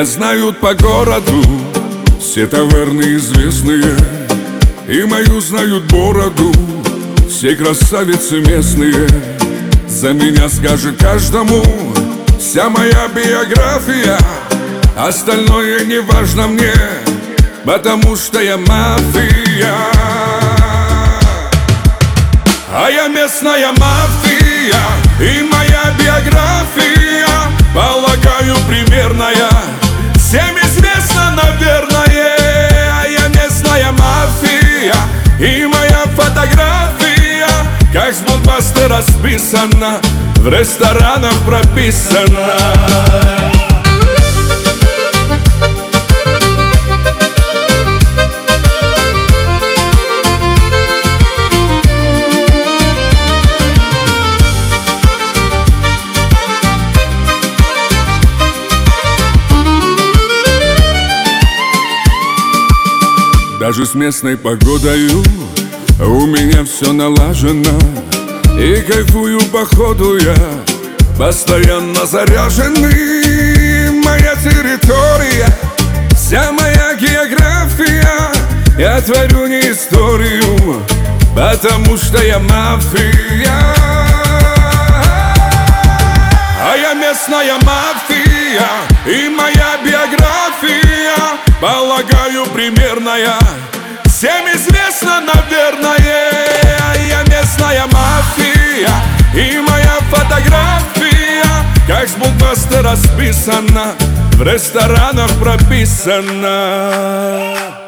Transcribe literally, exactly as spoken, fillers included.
Меня знают по городу все таверны известные, и мою знают бороду все красавицы местные. За меня скажет каждому вся моя биография, остальное не важно мне, потому что я мафия. А я местная мафия, и моя биография, полагаю, примерная, всем известно, наверное. А я местная мафия, и моя фотография, как с блокбастера списана, в ресторанах прописана. Даже с местной погодою у меня все налажено, и кайфую походу я постоянно заряженный. Моя территория, вся моя география, я творю не историю, потому что я мафия. А я местная мафия, и моя биография, полагаю, примерная, всем известно, наверное. А я местная мафия, и моя фотография, как с блокбастера списана, в ресторанах прописана.